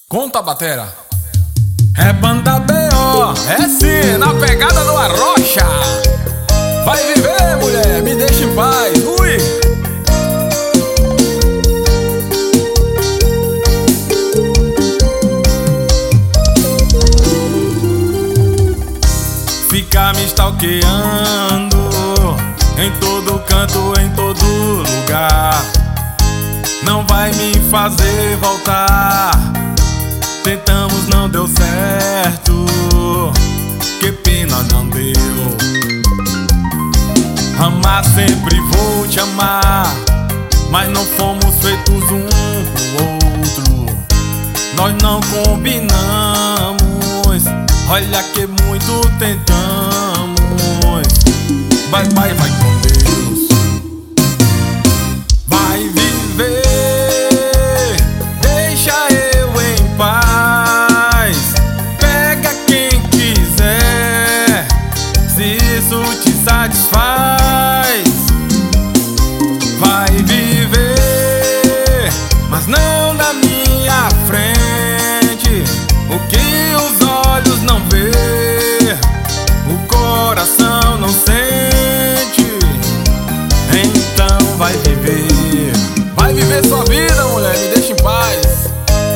Conta, batera. É banda B.O., é sim, na pegada do Arrocha. Vai viver, mulher, me deixa em paz. Ui! Fica me stalkeando em todo canto, em todo lugar. Não vai me fazer voltar. Tentamos, não deu certo. Que pena, não deu. Amar sempre vou te amar, mas não fomos feitos um pro outro. Nós não combinamos. Olha que muito tentamos. Vai, vai, vai com Deus. Vai viver, deixa eu em paz. Pega quem quiser, se isso te satisfaz. Vai viver, mas não na minha frente. O que os olhos não vê, o coração não sente. Então vai viver. Vai viver sua vida, mulher, me deixa em paz.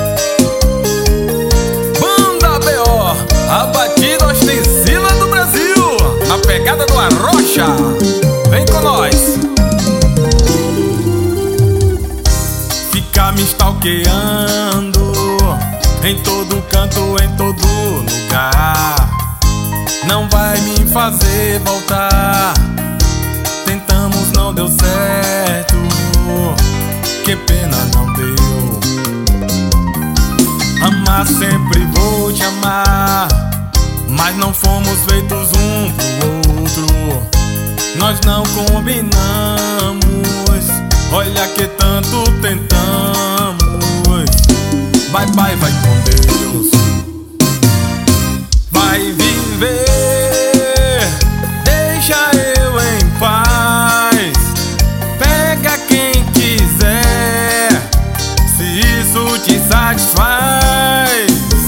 Banda B.O., a batida ostensiva do Brasil, na pegada do Arrocha. Vem com nós. Fica me stalkeando em todo canto, em todo lugar. Não vai me fazer voltar. Tentamos, não deu certo. Que pena, não deu. Amar sempre vou te amar, mas não fomos feitos um pro outro. Nós não combinamos. Olha que tanto tentamos. Vai, vai, vai com Deus. Vai viver, deixa eu em paz. Pega quem quiser, se isso te satisfaz.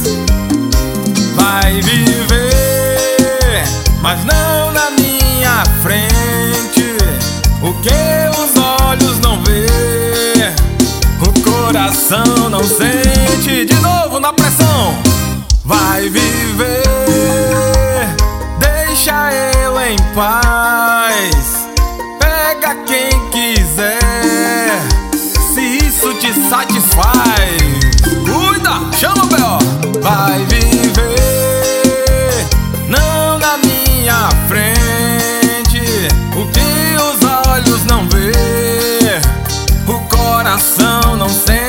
Vai viver, mas não na minha frente. O que os olhos não vê, o coração não sente. De novo na pressão. Vai viver, deixa eu em paz. Pega quem quiser, se isso te satisfaz. Cuida, chama, B.O. Vai viver, não na minha frente. O que os olhos não vê, o coração não sente.